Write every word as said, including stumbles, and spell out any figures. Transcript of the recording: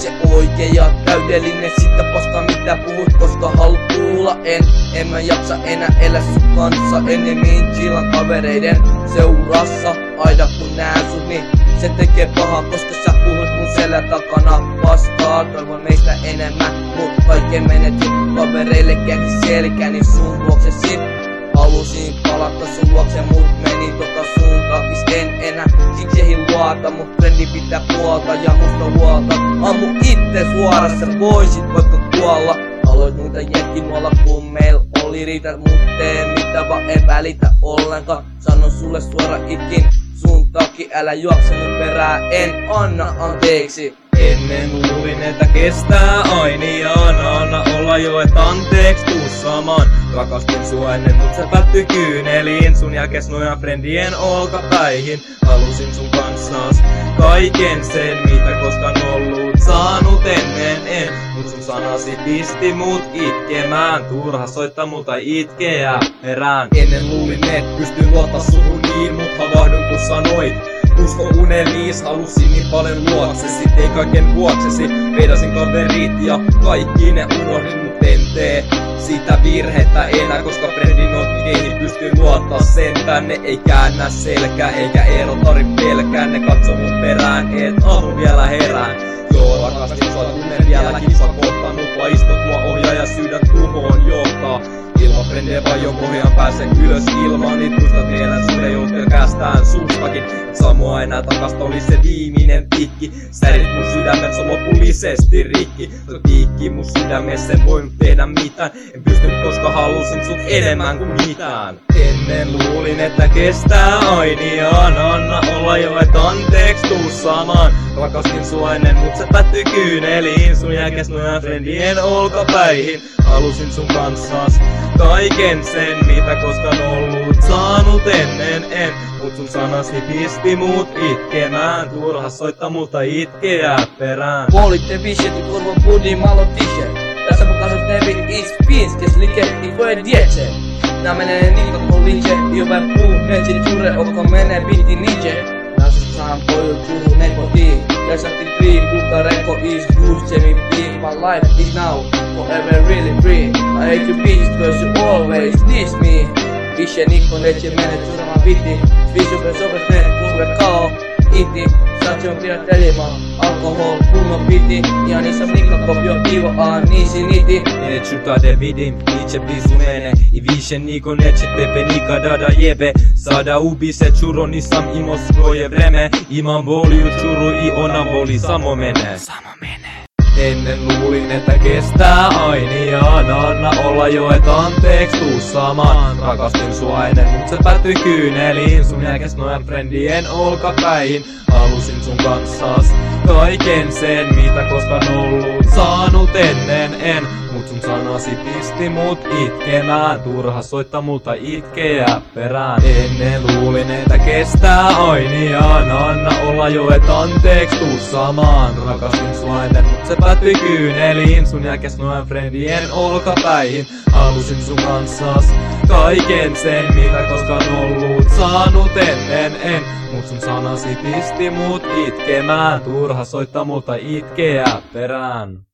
se oikein ja täydellinen, sitä paskaa mitä puhut, koska haluat kuulla en. En mä jaksa enää elää sun kanssa, ennemmin chillan kavereiden seurassa. Aina kun näen sut, niin se tekee pahaa, koska sä puhut mun selän takana paskaa. Toivon meistä enemmän, mut kaiken menetin kavereille käänsin selkäni sun vuoksesi. Halusin palata sun luokse, mut menin tota suuntaan. En enää siksi ei luota, mut trendi pitää puolta ja musta huolta. Ammu itse suoraan, sä voisit vaikka kuolla. Aloit muita jetkinuolla kun meil oli riitä, mut tee mitä vaan en välitä ollenkaan. Sanon sulle suoraan itkin sun takia, älä juokse mun perään, en anna anteeksi. Ennen luulin, että kestää ainiaan, anna olla jo, et anteeks tuu samaan. Rakastin sua ennen, mut se päättyi kyyneliin, sun jälkeen nojan friendien olkapäihin. Halusin sun kanssaas kaiken sen, mitä koskaan ollut saanut ennen en. Mut sun sanasi pisti mut itkemään, turha soittaa multa itkeä perään. Ennen luulin, et pystyn luottaa suhun niin, mut havahdun kun sanoit usko unelmiis, halusin niin paljon luoksesi, ei kaiken vuoksesi. Veidasin kaverit ja kaikki ne unohdin, mut en tee sitä virhettä enää, koska friendin otkeihin pystyy luottaa sen tänne. Ei käännä selkää, eikä ero tarvi pelkää, ne katso mun perään, et aamu vielä herään. Joo, rakastin sua, tunnen vielä kisa kohtaan, mutta istot mua ohjaa ja sydän tuhoon johtaa. Ilman frendejä vaan jo pohjaan pääsen ylös ilmaan, niit muistat vielä sulle jo pelkästään sustakin. Saa mua enää takasta, oli se viimeinen pikki. Särit mun sydämet, se on lopullisesti rikki. Se piikki mun sydämessä, en voinut tehdä mitään. En pystynyt, koska halusin sut enemmän kuin mitään. Ennen luulin, että kestää ainiaan, anna olla jo, et anteeks tuu samaan. Rakastin sua ennen, mut se päättyi kyyneliin, sun jälkeen nojan friendien olkapäihin. Halusin sun kanssaas kaiken sen, mitä koskaan ollut saanut ennen en. Mut sun sanasi pisti mut itkemään, turha soittaa multa itkeä perään. Politte vision i kurvon budi malo t-shirt. Tässä mun kasvot nevi is finskes like i koje djece. Nää menee nikko liče i ovaj puu neće čure oko mene biti niđe. Našu sam koju čuru ne poti. Desanti tri puta reko is gušće mi be. My life is now forever really free. I hate you bitches cause you always diss me. Više niko neće mene čurama biti. Svi su bez obrazne kurve kao iti. Sad ćemo prijateljima alkohol puno piti. Ja nisam nikako pio pivo, a nisi niti. Neću da vidim, niće blizu mene i više niko neće tebe nikada da jebe. Sada ubi se čuro, nisam imao svoje vreme. Imam voliju čuru i ona voli samo mene. Samo mene. Ennen luulin, että kestää ainiaan, anna olla jo, et anteeks tuu samaan. Rakastin sua ennen, mut se päättyi kyyneliin, sun jälkeen nojan friendien olkapäihin. Halusin sun kanssaas kaiken sen, mitä koskaan ollut saanut ennen en. Mut sun sanasi pisti mut itkemään, turha soittaa multa itkeä perään. Ennen luulin, että kestää ainiaan, anna olla jo, et anteeks tuu samaan. Rakastin sua ennen, mut se päättyi kyyneliin, sun jälkeen nojan friendien olkapäihin. Halusin sun kanssaas kaiken sen, mitä koskaan ollut saanut ennen en. Mut sun sanasi pisti mut itkemään, turha soittaa multa itkeä perään.